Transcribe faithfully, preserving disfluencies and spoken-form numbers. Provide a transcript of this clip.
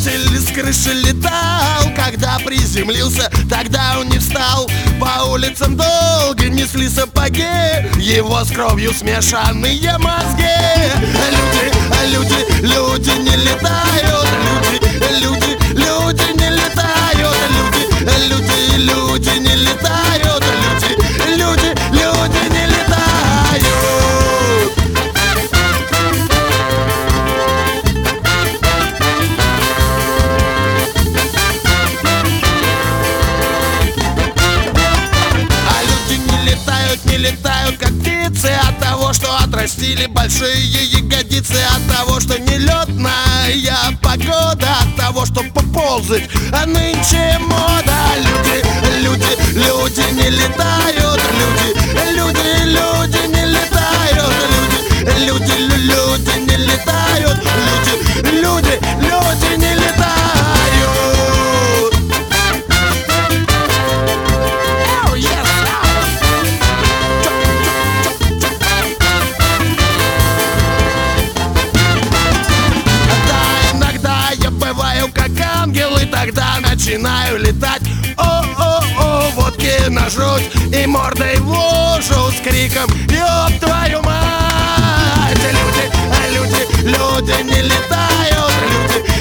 Металлоискатель с крыши летал, когда приземлился, тогда он не встал. По улицам долго несли сапоги, его с кровью смешанные мозги. Люди, люди, люди не летают, люди, люди, люди не летают, люди, люди, люди не летают, люди, люди, люди не летают. Не летают, как птицы, от того, что отрастили большие ягодицы, от того, что нелетная погода, от того, что поползать, а нынче мода. Люди, люди, люди не летают, люди, люди, люди не летают, люди, люди, люди не летают, люди, люди, люди не летают. И тогда начинаю летать. О-о-о, водки на жуть и мордой в лужу с криком: ёб твою мать! Люди, люди, люди не летают, люди,